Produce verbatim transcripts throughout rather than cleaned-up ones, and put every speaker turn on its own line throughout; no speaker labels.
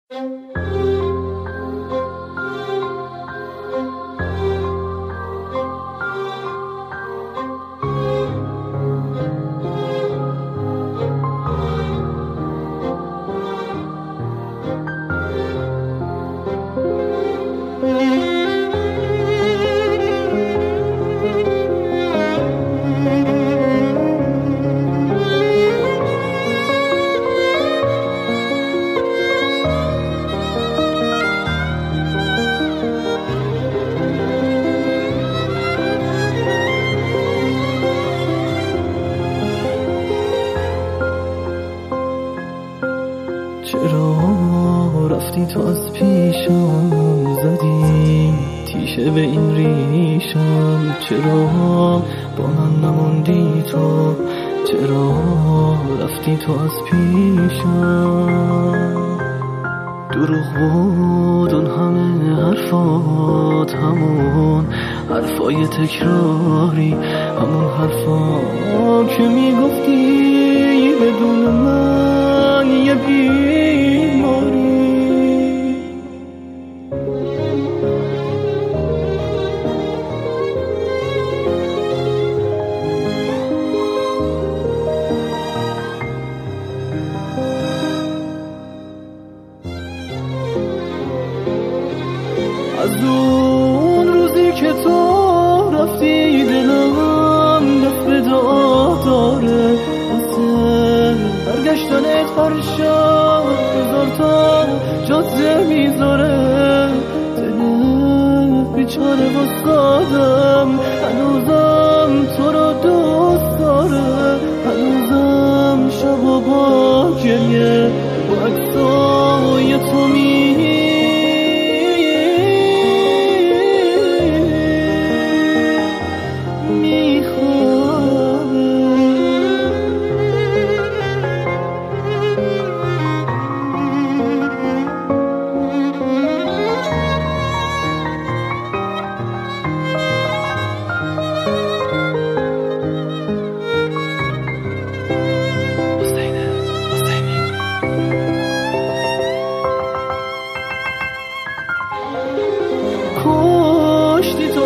چرا رفتی تو از پیشم، زدی تیشه به این ریشم؟ چرا با من نموندی تو؟ چرا رفتی تو از پیشم؟ دروغ بود اون همه حرفات، همون حرفای تکراری، همون حرفا که میگفتی بدون من یه بیماری. از اون روزی که تو رفتی دلم دست به دعا داره، واسه برگشتنت هر شب هزار تا جاده میذاره. دل بیچاره واسادم هنوزم تو رو دوست داره، هنوزم شب و با گریه با عکسای تو می کشتی تو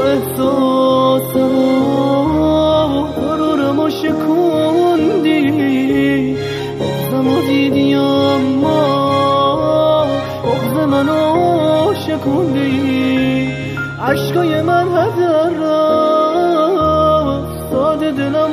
احساسمو، غرورمو شکوندی، بغزمو دیدی اما بغز منو شکوندی. عشقای من هدر رفت، ساده دلم